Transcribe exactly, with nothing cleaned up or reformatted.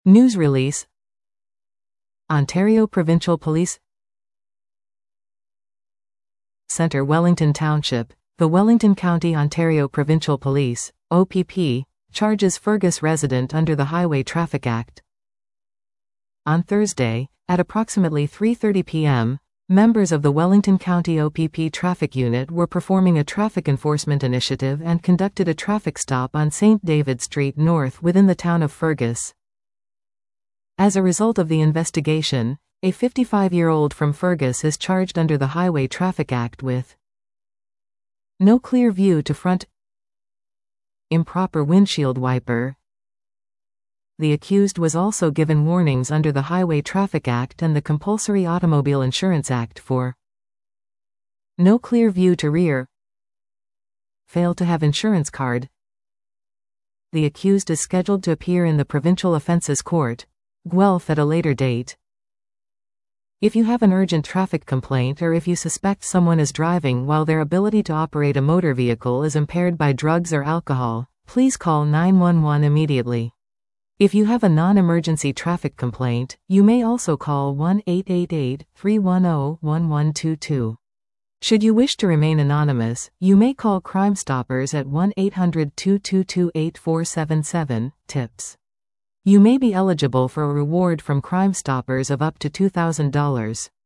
News release. Ontario Provincial Police Centre, Wellington Township. The Wellington County, Ontario Provincial Police, O P P, charges Fergus resident under the Highway Traffic Act. On Thursday, at approximately three thirty p m, members of the Wellington County O P P Traffic Unit were performing a traffic enforcement initiative and conducted a traffic stop on Saint David Street North within the town of Fergus. As a result of the investigation, a fifty-five-year-old from Fergus is charged under the Highway Traffic Act with no clear view to front, improper windshield wiper. The accused was also given warnings under the Highway Traffic Act and the Compulsory Automobile Insurance Act for no clear view to rear, fail to have insurance card. The accused is scheduled to appear in the Provincial Offences Court, Guelph, at a later date. If you have an urgent traffic complaint or if you suspect someone is driving while their ability to operate a motor vehicle is impaired by drugs or alcohol, please call nine one one immediately. If you have a non-emergency traffic complaint, you may also call one eight eight eight, three one zero, one one two two. Should you wish to remain anonymous, you may call Crime Stoppers at one eight hundred, two two two, eight four seven seven, tips. You may be eligible for a reward from Crime Stoppers of up to two thousand dollars.